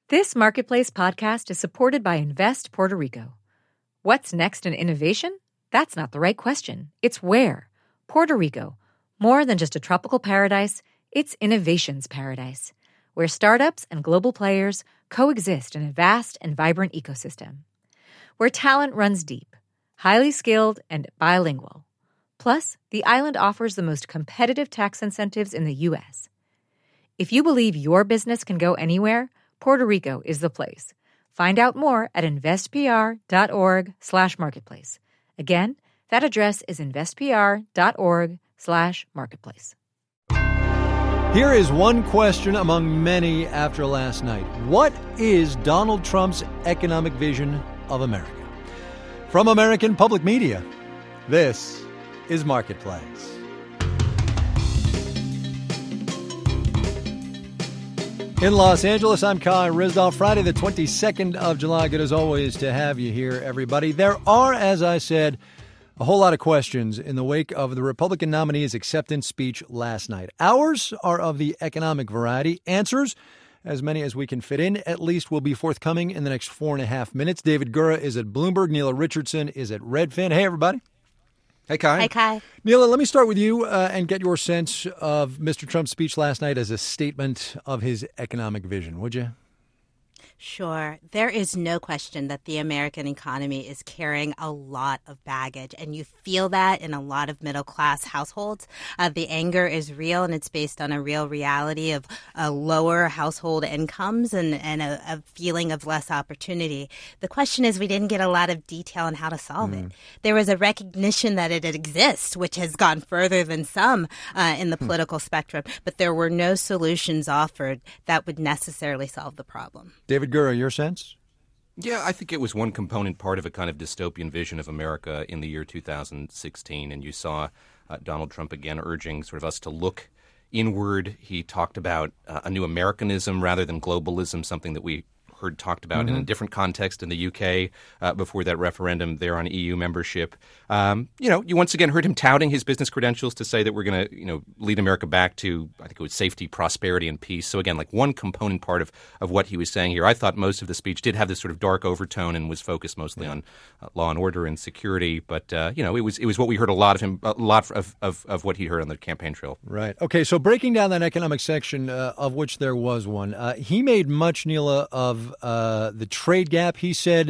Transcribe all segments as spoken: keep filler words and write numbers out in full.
This Marketplace podcast is supported by Invest Puerto Rico. What's next in innovation? That's not the right question. It's where. Puerto Rico. More than just a tropical paradise, it's innovation's paradise, where startups and global players coexist in a vast and vibrant ecosystem. Where talent runs deep, highly skilled, and bilingual. Plus, the island offers the most competitive tax incentives in the U S. If you believe your business can go anywhere, Puerto Rico is the place. Find out more at investpr.org slash marketplace. Again, that address is investpr.org slash marketplace. Here is one question among many after last night. What is Donald Trump's economic vision of America? From American Public Media, this is Marketplace. In Los Angeles, I'm Kai Ryssdal. Friday, the twenty-second of July. Good as always to have you here, everybody. There are, as I said, a whole lot of questions in the wake of the Republican nominee's acceptance speech last night. Ours are of the economic variety. Answers, as many as we can fit in, at least will be forthcoming in the next four and a half minutes. David Gura is at Bloomberg. Neela Richardson is at Redfin. Hey, everybody. Hey, Kai. Hi, Kai. Neela, let me start with you uh, and get your sense of Mister Trump's speech last night as a statement of his economic vision, would you? Sure. There is no question that the American economy is carrying a lot of baggage, and you feel that in a lot of middle-class households. Uh, the anger is real, and it's based on a real reality of uh, lower household incomes and, and a, a feeling of less opportunity. The question is, we didn't get a lot of detail on how to solve mm. it. There was a recognition that it exists, which has gone further than some uh, in the mm. political spectrum, but there were no solutions offered that would necessarily solve the problem. David Gura, your sense? Yeah, I think it was one component part of a kind of dystopian vision of America in the year two thousand sixteen. And you saw uh, Donald Trump again urging sort of us to look inward. He talked about uh, a new Americanism rather than globalism, something that we heard talked about mm-hmm. in a different context in the U K uh, before that referendum there on E U membership. Um, you know, you once again heard him touting his business credentials to say that we're going to, you know, lead America back to, I think it was safety, prosperity, and peace. So again, like one component part of, of what he was saying here. I thought most of the speech did have this sort of dark overtone and was focused mostly yeah. on uh, law and order and security. But, uh, you know, it was it was what we heard a lot of him, a lot of, of, of what he heard on the campaign trail. Right. Okay, so breaking down that economic section, uh, of which there was one, uh, he made much, Neela, of Uh, the trade gap. He said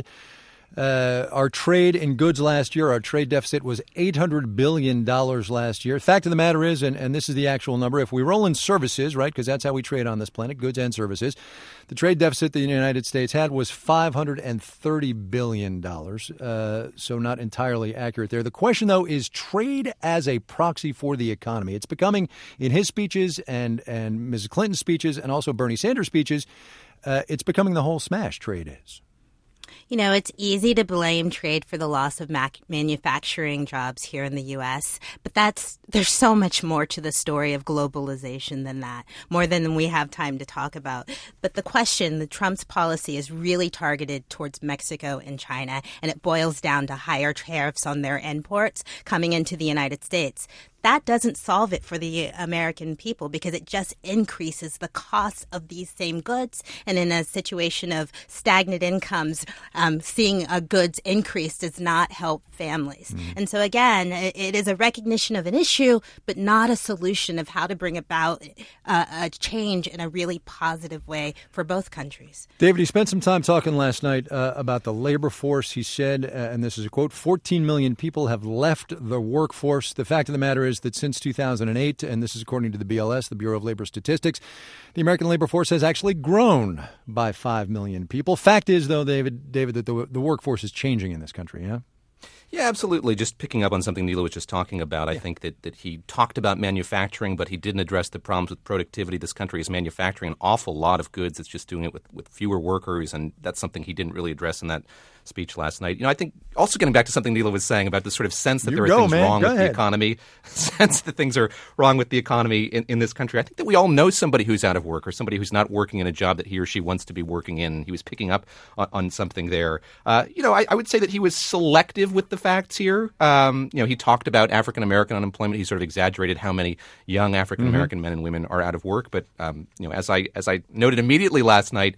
uh, our trade in goods last year, our trade deficit was eight hundred billion dollars last year. Fact of the matter is, and, and this is the actual number, if we roll in services, right, because that's how we trade on this planet, goods and services, the trade deficit the United States had was five hundred thirty billion dollars, uh, so not entirely accurate there. The question, though, is trade as a proxy for the economy. It's becoming, in his speeches and, and Missus Clinton's speeches and also Bernie Sanders' speeches, Uh, it's becoming the whole smash, trade is. You know, it's easy to blame trade for the loss of mac- manufacturing jobs here in the U S, but that's there's so much more to the story of globalization than that, more than we have time to talk about. But the question, the Trump's policy is really targeted towards Mexico and China, and it boils down to higher tariffs on their imports coming into the United States. That doesn't solve it for the American people because it just increases the cost of these same goods. And in a situation of stagnant incomes, um, seeing a goods increase does not help families. Mm. And so, again, it, it is a recognition of an issue, but not a solution of how to bring about uh, a change in a really positive way for both countries. David, he spent some time talking last night uh, about the labor force. He said, uh, and this is a quote, fourteen million people have left the workforce. The fact of the matter is that since two thousand eight, and this is according to the B L S, the Bureau of Labor Statistics, the American labor force has actually grown by five million people. Fact is, though, David, David, that the, the workforce is changing in this country, yeah? Yeah, absolutely. Just picking up on something Neela was just talking about, I yeah. think that, that he talked about manufacturing, but he didn't address the problems with productivity. This country is manufacturing an awful lot of goods. It's just doing it with, with fewer workers, and that's something he didn't really address in that speech last night. You know, I think also getting back to something Neela was saying about the sort of sense that you there are go, things man. wrong go with ahead. the economy, sense that things are wrong with the economy in, in this country. I think that we all know somebody who's out of work or somebody who's not working in a job that he or she wants to be working in. He was picking up on, on something there. Uh, you know, I, I would say that he was selective with the facts here. Um, you know, he talked about African-American unemployment. He sort of exaggerated how many young African-American mm-hmm. men and women are out of work. But, um, you know, as I as I noted immediately last night,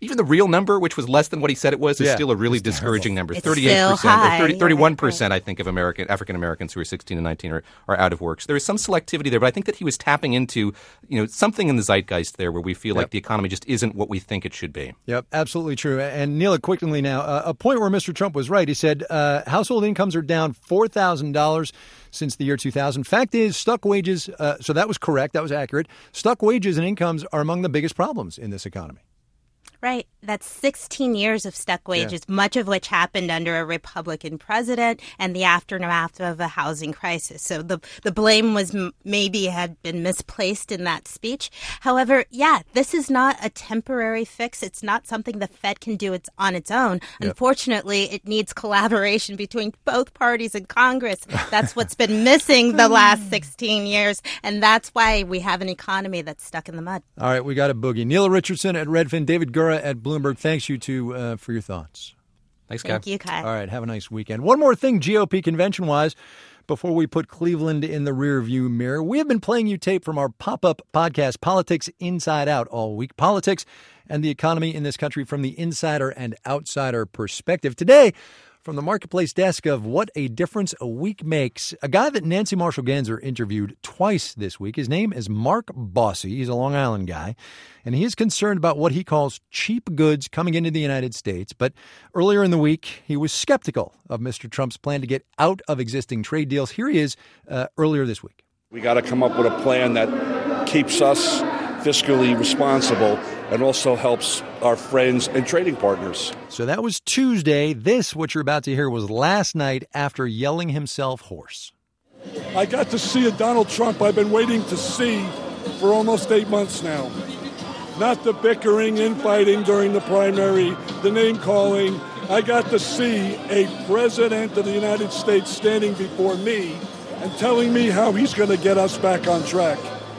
even the real number, which was less than what he said it was, is Yeah, still a really it's discouraging terrible. number. It's thirty-eight percent, still high. or thirty, Yeah, thirty-one percent, right. I think, of American African Americans who are sixteen and nineteen are, are out of work. So there is some selectivity there, but I think that he was tapping into, you know, something in the zeitgeist there where we feel Yep. like the economy just isn't what we think it should be. Yep, absolutely true. And Neela, quickly now, uh, a point where Mister Trump was right. He said uh, household incomes are down four thousand dollars since the year two thousand. Fact is, stuck wages, uh, so that was correct, that was accurate. Stuck wages and incomes are among the biggest problems in this economy. Right. That's sixteen years of stuck wages, yeah. much of which happened under a Republican president and the aftermath of a housing crisis. So the the blame was m- maybe had been misplaced in that speech. However, yeah, this is not a temporary fix. It's not something the Fed can do it's on its own. Yep. Unfortunately, it needs collaboration between both parties in Congress. That's what's been missing the last sixteen years. And that's why we have an economy that's stuck in the mud. All right, we got a boogie. Neela Richardson at Redfin, David Gura at Bloomberg. Thanks you two uh, for your thoughts. Thanks, Kai. Thank you, Kai. All right, have a nice weekend. One more thing, G O P convention-wise, before we put Cleveland in the rearview mirror. We have been playing you tape from our pop-up podcast, Politics Inside Out, all week. Politics and the economy in this country from the insider and outsider perspective. Today, from the Marketplace desk of What a Difference a Week Makes, a guy that Nancy Marshall-Ganzer interviewed twice this week. His name is Mark Bossy. He's a Long Island guy, and he is concerned about what he calls cheap goods coming into the United States. But earlier in the week, he was skeptical of Mister Trump's plan to get out of existing trade deals. Here he is uh, earlier this week. We got to come up with a plan that keeps us fiscally responsible and also helps our friends and trading partners. So that was Tuesday. This, what you're about to hear, was last night after yelling himself hoarse. I got to see a Donald Trump I've been waiting to see for almost eight months now. Not the bickering, infighting during the primary, the name-calling. I got to see a president of the United States standing before me and telling me how he's going to get us back on track.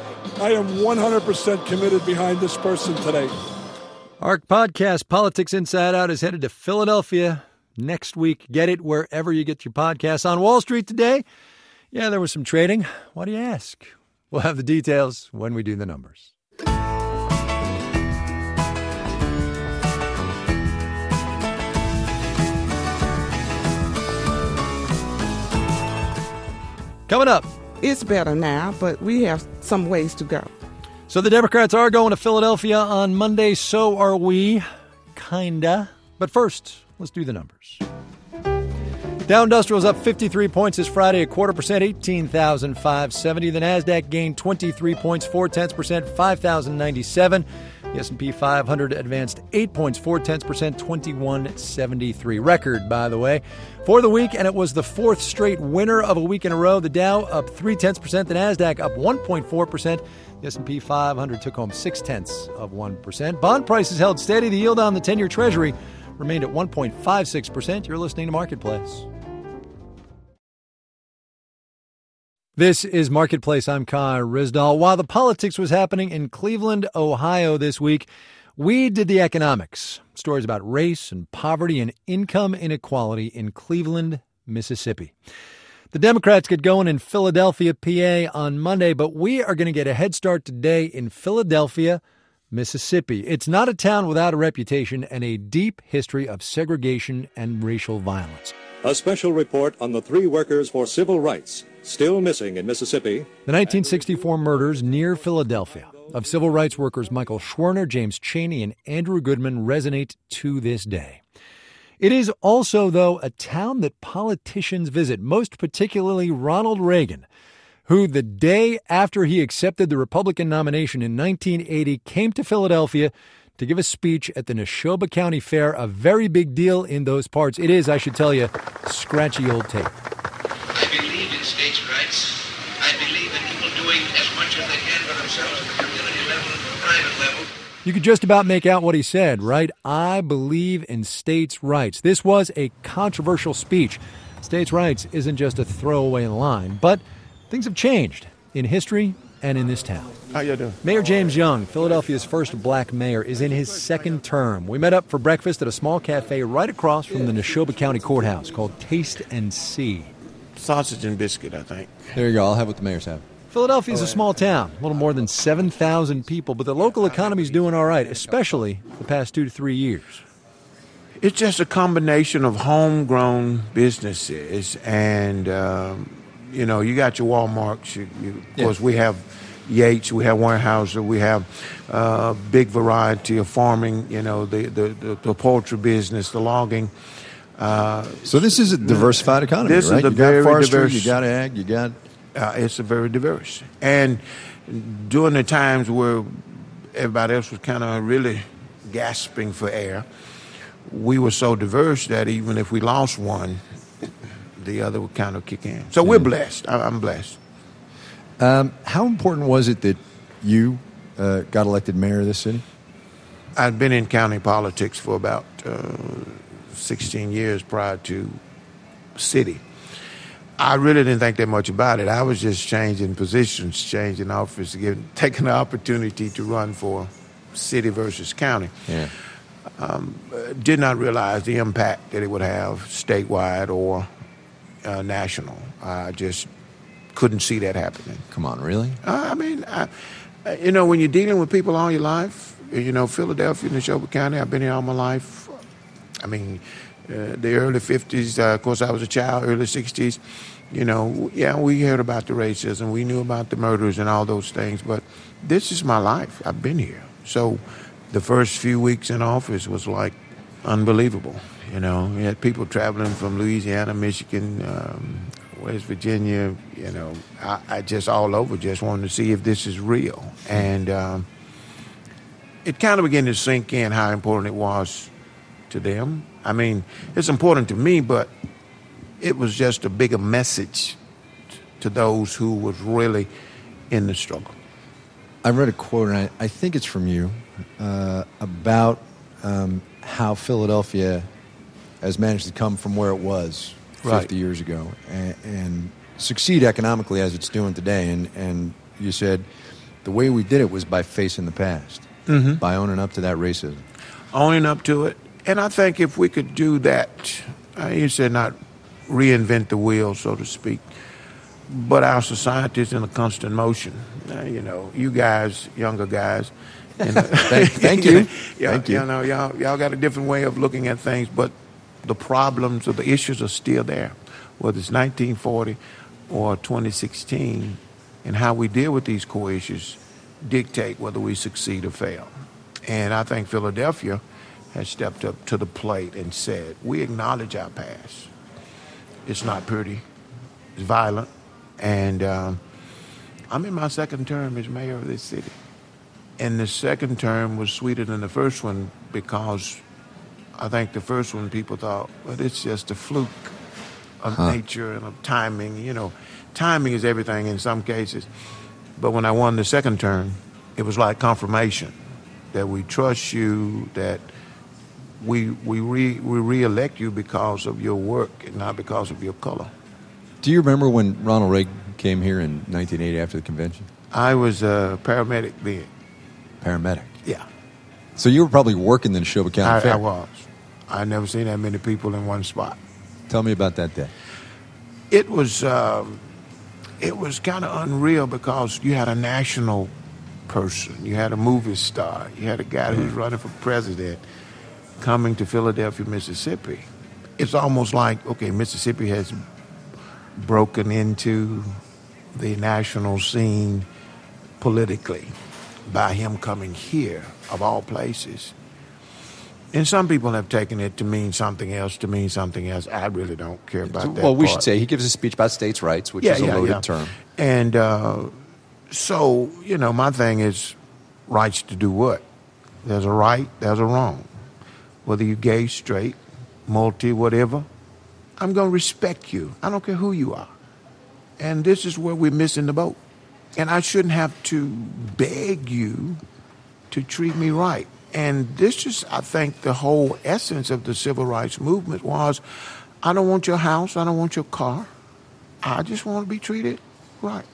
I am one hundred percent committed behind this person today. Our podcast, Politics Inside Out, is headed to Philadelphia next week. Get it wherever you get your podcasts. On Wall Street today, yeah, there was some trading. Why do you ask? We'll have the details when we do the numbers. Coming up. It's better now, but we have some ways to go. So the Democrats are going to Philadelphia on Monday. So are we. Kinda. But first, let's do the numbers. Dow Industrial's up fifty-three points this Friday, a quarter percent, eighteen thousand five hundred seventy. The Nasdaq gained twenty-three points, four tenths percent, five thousand ninety-seven. The S and P five hundred advanced eight points, four tenths percent, twenty-one seventy-three. Record, by the way, for the week, and it was the fourth straight winner of a week in a row. The Dow up three tenths percent, the Nasdaq up one point four percent. The S and P five hundred took home six tenths of one percent. Bond prices held steady. The yield on the ten-year Treasury remained at one point five six percent. You're listening to Marketplace. This is Marketplace. I'm Kai Ryssdal. While the politics was happening in Cleveland, Ohio this week, we did the economics. Stories about race and poverty and income inequality in Cleveland, Mississippi. The Democrats get going in Philadelphia, P A on Monday, but we are going to get a head start today in Philadelphia, Mississippi. It's not a town without a reputation and a deep history of segregation and racial violence. A special report on the three workers for civil rights still missing in Mississippi. The nineteen sixty-four murders near Philadelphia of civil rights workers Michael Schwerner, James Chaney, and Andrew Goodman resonate to this day. It is also, though, a town that politicians visit, most particularly Ronald Reagan, who the day after he accepted the Republican nomination in nineteen eighty came to Philadelphia to give a speech at the Neshoba County Fair, a very big deal in those parts. It is, I should tell you, scratchy old tape. I believe in states' rights. I believe in people doing as much as they can for themselves at the community level and the private level. You could just about make out what he said, right? I believe in states' rights. This was a controversial speech. States' rights isn't just a throwaway line, but things have changed in history and in this town. How you doing? Mayor James Young, Philadelphia's first black mayor, is in his second term. We met up for breakfast at a small cafe right across from the Neshoba County Courthouse called Taste and See. Sausage and biscuit, I think. There you go. I'll have what the mayor's have. Philadelphia is a small town, a little more than seven thousand people, but the local economy is doing all right, especially the past two to three years. It's just a combination of homegrown businesses, and um, you know, you got your Walmarts. You, you, of yeah. course, we have Yates, we have Weyerhaeuser, we have a uh, big variety of farming. You know, the the, the, the poultry business, the logging. Uh, so this is a diversified economy, this right? Is a you very got forestry, diverse, you got ag, you got. Uh, it's a very diverse, and during the times where everybody else was kind of really gasping for air, we were so diverse that even if we lost one, the other would kind of kick in. So we're blessed. I, I'm blessed. Um, how important was it that you uh, got elected mayor of this city? I'd been in county politics for about uh, sixteen years prior to city. I really didn't think that much about it. I was just changing positions, changing office, giving, taking the opportunity to run for city versus county. Yeah. Um, did not realize the impact that it would have statewide or uh, national. I just couldn't see that happening. Come on, really? Uh, I mean, I, you know, when you're dealing with people all your life, you know, Philadelphia and Neshoba County, I've been here all my life. I mean, uh, the early fifties, uh, of course, I was a child, early sixties. You know, yeah, we heard about the racism. We knew about the murders and all those things. But this is my life. I've been here. So the first few weeks in office was like unbelievable. You know, you had people traveling from Louisiana, Michigan, um, West Virginia, you know, I, I just all over just wanted to see if this is real. And um, it kind of began to sink in how important it was to them. I mean, it's important to me, but it was just a bigger message to those who was really in the struggle. I read a quote, and I, I think it's from you, uh, about um, how Philadelphia has managed to come from where it was fifty right. years ago and, and succeed economically as it's doing today. And, and you said the way we did it was by facing the past, mm-hmm. by owning up to that racism. Owning up to it. And I think if we could do that, uh, you said not reinvent the wheel, so to speak, but our society is in a constant motion. Uh, you know, you guys, younger guys. You know, thank, thank you. y'all, thank you. You know, y'all, y'all got a different way of looking at things, but the problems or the issues are still there, whether it's nineteen forty or twenty sixteen, and how we deal with these core issues dictate whether we succeed or fail. And I think Philadelphia has stepped up to the plate and said, we acknowledge our past. It's not pretty. It's violent. And um, I'm in my second term as mayor of this city. And the second term was sweeter than the first one because I think the first one people thought, well, it's just a fluke of huh. nature and of timing. You know, timing is everything in some cases. But when I won the second term, it was like confirmation that we trust you, that we we re, we re-elect you because of your work and not because of your color. Do you remember when Ronald Reagan came here in nineteen eighty after the convention? I was a paramedic then. Paramedic? Yeah. So you were probably working the Neshoba County I, Fair. I was. I'd never seen that many people in one spot. Tell me about that day. It was um, it was kind of unreal because you had a national person, you had a movie star, you had a guy mm-hmm. who's running for president coming to Philadelphia, Mississippi. It's almost like, okay, Mississippi has broken into the national scene politically by him coming here, of all places. And some people have taken it to mean something else, to mean something else. I really don't care about that Well, we part. should say he gives a speech about states' rights, which yeah, is a yeah, loaded yeah. term. And uh, so, you know, my thing is rights to do what? There's a right, there's a wrong. Whether you're gay, straight, multi, whatever, I'm going to respect you. I don't care who you are. And this is where we're missing the boat. And I shouldn't have to beg you to treat me right. And this is, I think, the whole essence of the civil rights movement was, I don't want your house, I don't want your car. I just want to be treated right.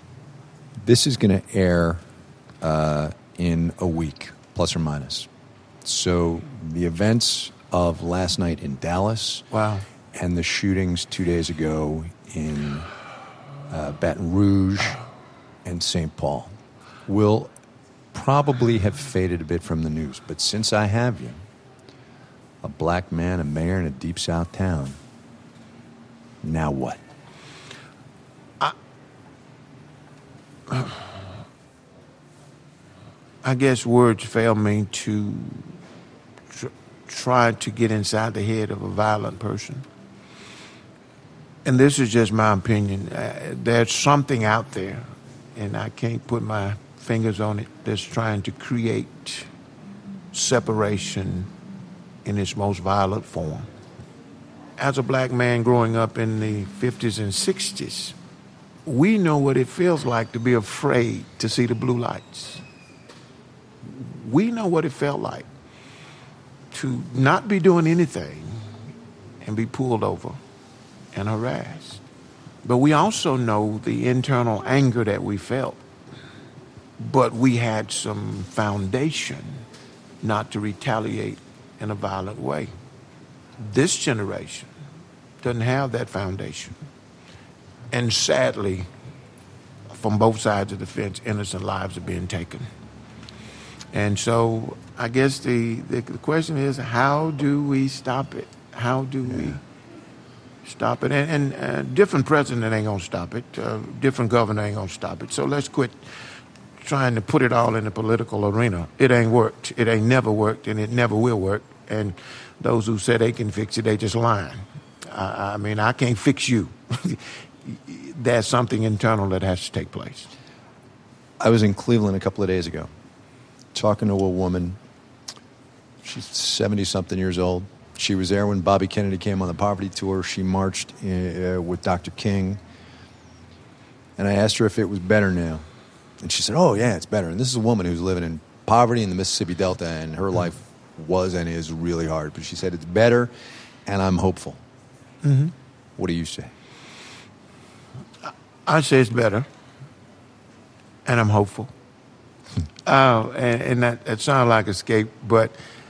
This is going to air uh, in a week, plus or minus. So the events of last night in Dallas wow. and the shootings two days ago in uh, Baton Rouge and Saint Paul will probably have faded a bit from the news. But since I have you, a black man, a mayor in a deep South town, now what? I, I guess words fail me to tr- try to get inside the head of a violent person. And this is just my opinion. Uh, there's something out there, and I can't put my fingers on it, that's trying to create separation in its most violent form. As a black man growing up in the fifties and sixties, we know what it feels like to be afraid to see the blue lights. We know what it felt like to not be doing anything and be pulled over and harassed. But we also know the internal anger that we felt. But we had some foundation not to retaliate in a violent way. This generation doesn't have that foundation. And sadly, from both sides of the fence, innocent lives are being taken. And so I guess the, the question is, how do we stop it? How do yeah. we stop it? And, and uh, different president ain't going to stop it. Uh, different governor ain't going to stop it. So let's quit trying to put it all in the political arena. It ain't worked. It ain't never worked, and it never will work. And those who say they can fix it, they just lying. I, I mean, I can't fix you. There's something internal that has to take place. I was in Cleveland a couple of days ago talking to a woman. She's seventy-something years old. She was there when Bobby Kennedy came on the poverty tour. She marched uh, with Doctor King. And I asked her if it was better now. And she said, oh, yeah, it's better. And this is a woman who's living in poverty in the Mississippi Delta, and her mm-hmm. life was and is really hard. But she said it's better, and I'm hopeful. Mm-hmm. What do you say? I say it's better, and I'm hopeful. uh, and and that, that sounds like escape, but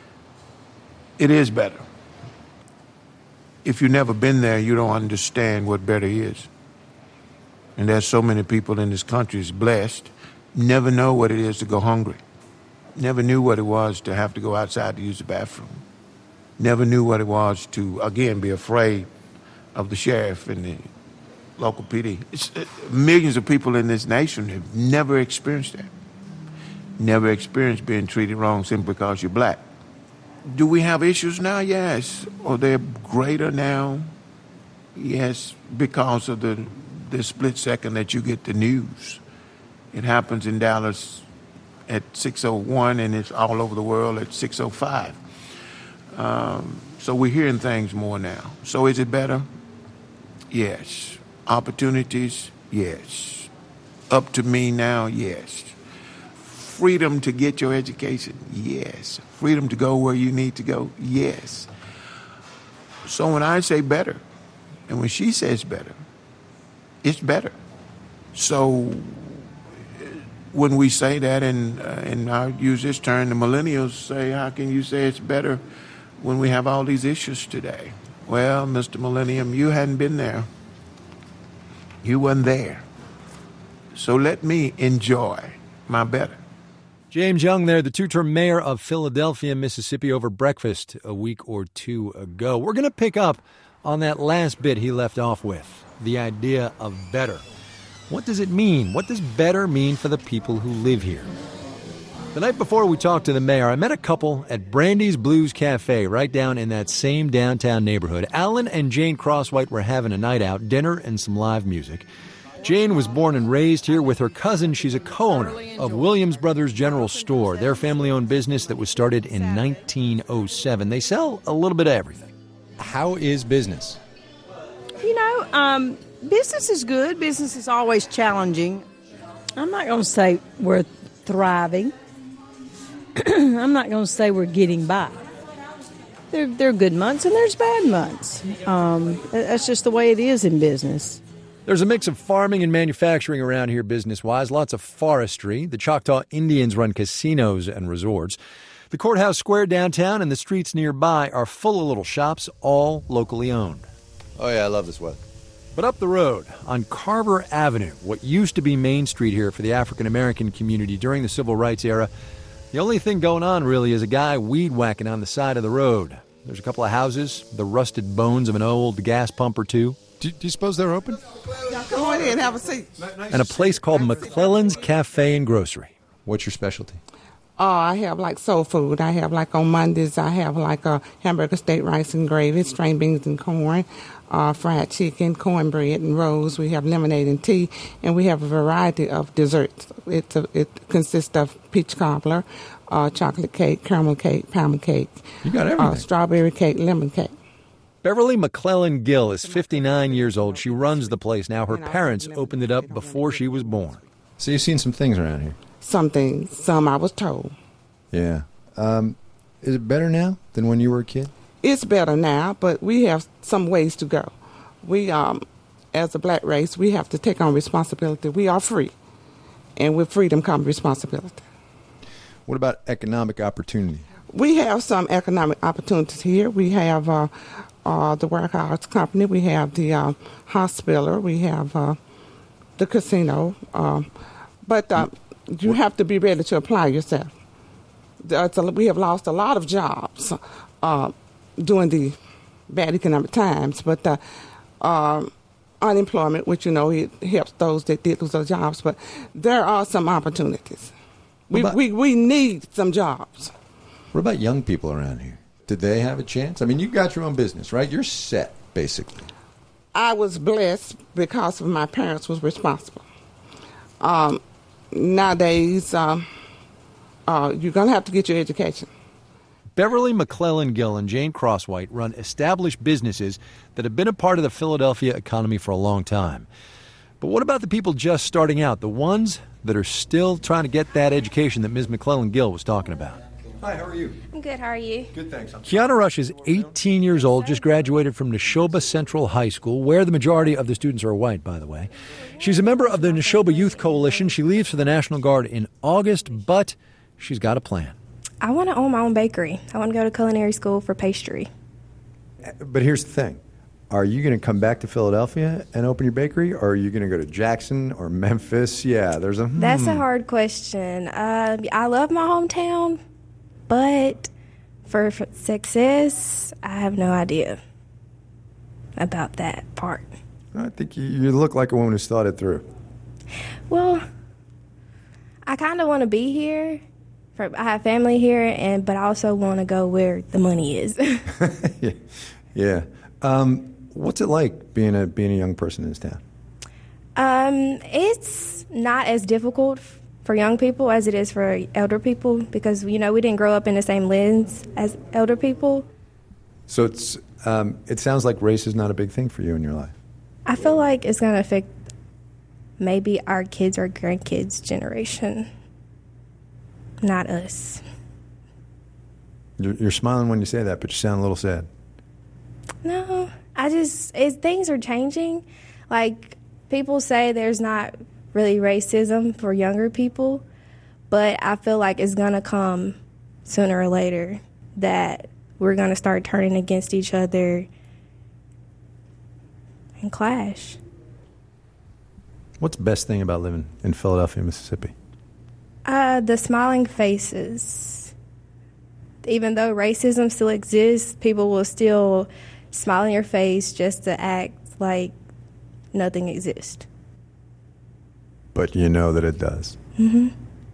it is better. If you've never been there, you don't understand what better is. And there's so many people in this country is blessed, never know what it is to go hungry. Never knew what it was to have to go outside to use the bathroom. Never knew what it was to, again, be afraid of the sheriff and the local P D. It's, it, millions of people in this nation have never experienced that. Never experienced being treated wrong simply because you're black. Do we have issues now? Yes. Are they greater now? Yes, because of the, the split second that you get the news. It happens in Dallas at six oh one, and it's all over the world at six oh five. Um, so we're hearing things more now. So is it better? Yes. Opportunities? Yes. Up to me now? Yes. Freedom to get your education? Yes. Freedom to go where you need to go? Yes. So when I say better, and when she says better, it's better. So when we say that, and, uh, and I use this term, the millennials say, how can you say it's better when we have all these issues today? Well, Mister Millennium, you hadn't been there. You weren't there. So let me enjoy my better. James Young there, the two-term mayor of Philadelphia, Mississippi, over breakfast a week or two ago. We're going to pick up on that last bit he left off with, the idea of better. What does it mean? What does better mean for the people who live here? The night before we talked to the mayor, I met a couple at Brandy's Blues Cafe right down in that same downtown neighborhood. Alan and Jane Crosswhite were having a night out, dinner and some live music. Jane was born and raised here with her cousin. She's a co-owner of Williams Brothers General Store, their family-owned business that was started in nineteen oh seven. They sell a little bit of everything. How is business? You know, um, business is good. Business is always challenging. I'm not going to say we're thriving. I'm not going to say we're getting by. There, there are good months and there's bad months. Um, that's just the way it is in business. There's a mix of farming and manufacturing around here business-wise, lots of forestry. The Choctaw Indians run casinos and resorts. The Courthouse Square downtown and the streets nearby are full of little shops, all locally owned. Oh, yeah, I love this weather. But up the road, on Carver Avenue, what used to be Main Street here for the African-American community during the Civil Rights era, the only thing going on really is a guy weed-whacking on the side of the road. There's a couple of houses, the rusted bones of an old gas pump or two. Do, do you suppose they're open? Now come on in, have a seat. And a place called McClellan's Cafe and Grocery. What's your specialty? Uh, I have like soul food. I have like on Mondays, I have like a hamburger, steak, rice, and gravy, string beans and corn, uh, fried chicken, cornbread and rolls. We have lemonade and tea, and we have a variety of desserts. It's a, it consists of peach cobbler, uh, chocolate cake, caramel cake, pound cake. You got everything. Uh, strawberry cake, lemon cake. Beverly McClellan Gill is fifty-nine years old. She runs the place now. Her parents opened it up before she was born. So you've seen some things around here? Some things. Some I was told. Yeah. Um, is it better now than when you were a kid? It's better now, but we have some ways to go. We, um, as a black race, we have to take on responsibility. We are free, and with freedom comes responsibility. What about economic opportunity? We have some economic opportunities here. We have uh, uh, the Warehouse Company. We have the uh, hospital. We have uh, the casino. Uh, but uh, you have to be ready to apply yourself. That's a, we have lost a lot of jobs uh, during the bad economic times, but uh, uh, unemployment, which, you know, it helps those that did lose their jobs, but there are some opportunities. We, about, we, we need some jobs. What about young people around here? Did they have a chance? I mean, you got your own business, right? You're set, basically. I was blessed because of my parents was responsible. Um, nowadays... Um, Uh, you're going to have to get your education. Beverly McClellan Gill and Jane Crosswhite run established businesses that have been a part of the Philadelphia economy for a long time. But what about the people just starting out, the ones that are still trying to get that education that Miz McClellan Gill was talking about? Hi, how are you? I'm good, how are you? Good, thanks. Kiana Rush is eighteen years old, just graduated from Neshoba Central High School, where the majority of the students are white, by the way. She's a member of the Neshoba Youth Coalition. She leaves for the National Guard in August, but she's got a plan. I want to own my own bakery. I want to go to culinary school for pastry. But here's the thing. Are you going to come back to Philadelphia and open your bakery, or are you going to go to Jackson or Memphis? Yeah, there's a... Hmm. That's a hard question. Uh, I love my hometown, but for, for success, I have no idea about that part. I think you, you look like a woman who's thought it through. Well, I kind of want to be here. For, I have family here, and but I also want to go where the money is. yeah. yeah. Um, what's it like being a being a young person in this town? Um, it's not as difficult f- for young people as it is for elder people because, you know, we didn't grow up in the same lens as elder people. So it's um, it sounds like race is not a big thing for you in your life. I feel like it's going to affect maybe our kids or grandkids' generation. Not us. You're, you're smiling when you say that, but you sound a little sad. No, I just, it's, things are changing. Like, people say there's not really racism for younger people, but I feel like it's going to come sooner or later that we're going to start turning against each other and clash. What's the best thing about living in Philadelphia, Mississippi? Uh, the smiling faces. Even though racism still exists, people will still smile in your face just to act like nothing exists. But you know that it does. Mm-hmm.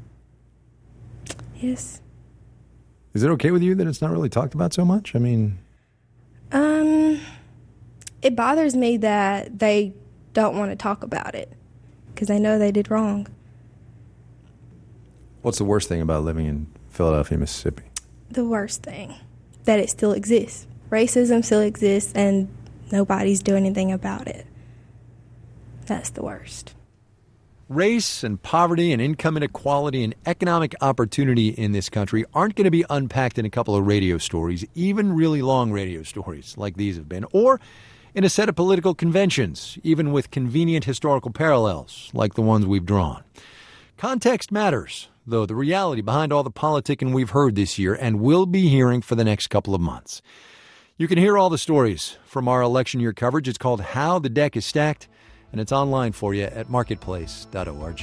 Yes. Is it okay with you that it's not really talked about so much? I mean... Um, it bothers me that they don't want to talk about it because they know they did wrong. What's the worst thing about living in Philadelphia, Mississippi? The worst thing, that it still exists. Racism still exists, and nobody's doing anything about it. That's the worst. Race and poverty and income inequality and economic opportunity in this country aren't going to be unpacked in a couple of radio stories, even really long radio stories like these have been, or in a set of political conventions, even with convenient historical parallels like the ones we've drawn. Context matters, though, the reality behind all the politicking we've heard this year and will be hearing for the next couple of months. You can hear all the stories from our election year coverage. It's called How the Deck is Stacked, and it's online for you at marketplace dot org.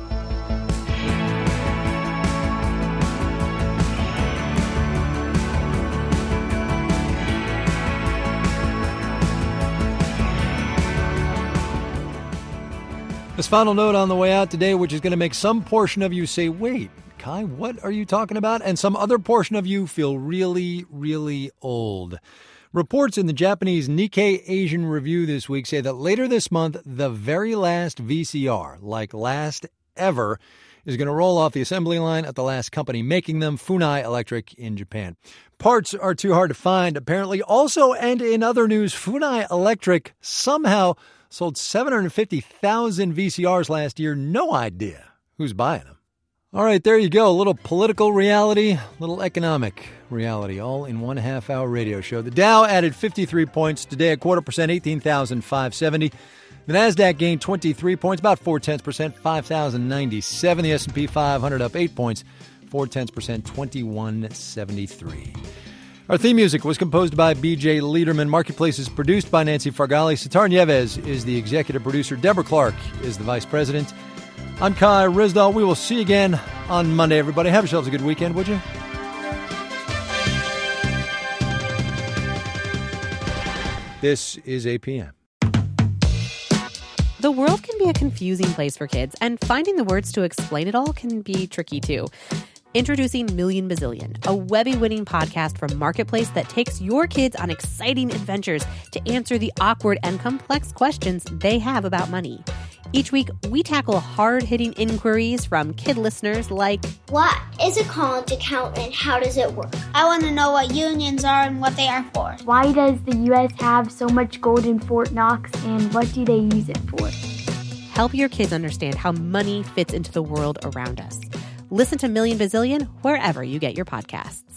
This final note on the way out today, which is going to make some portion of you say, wait, Kai, what are you talking about? And some other portion of you feel really, really old. Reports in the Japanese Nikkei Asian Review this week say that later this month, the very last V C R, like last ever, is going to roll off the assembly line at the last company making them, Funai Electric in Japan. Parts are too hard to find, apparently. Also, and in other news, Funai Electric somehow sold seven hundred fifty thousand V C Rs last year. No idea who's buying them. All right, there you go. A little political reality, a little economic reality, all in one half-hour radio show. The Dow added fifty-three points today, a quarter percent, eighteen thousand five hundred seventy. The Nasdaq gained twenty-three points, about four-tenths percent, five thousand ninety-seven. The S and P five hundred up eight points, four-tenths percent, twenty-one seventy-three. Our theme music was composed by B J Liederman. Marketplace is produced by Nancy Fargali. Sitar Nieves is the executive producer. Deborah Clark is the vice president. I'm Kai Ryssdal. We will see you again on Monday, everybody. Have yourselves a good weekend, would you? This is A P M. The world can be a confusing place for kids, and finding the words to explain it all can be tricky, too. Introducing Million Bazillion, a Webby-winning podcast from Marketplace that takes your kids on exciting adventures to answer the awkward and complex questions they have about money. Each week, we tackle hard-hitting inquiries from kid listeners like, what is a college account and how does it work? I want to know what unions are and what they are for. Why does the U S have so much gold in Fort Knox and what do they use it for? Help your kids understand how money fits into the world around us. Listen to Million Bazillion wherever you get your podcasts.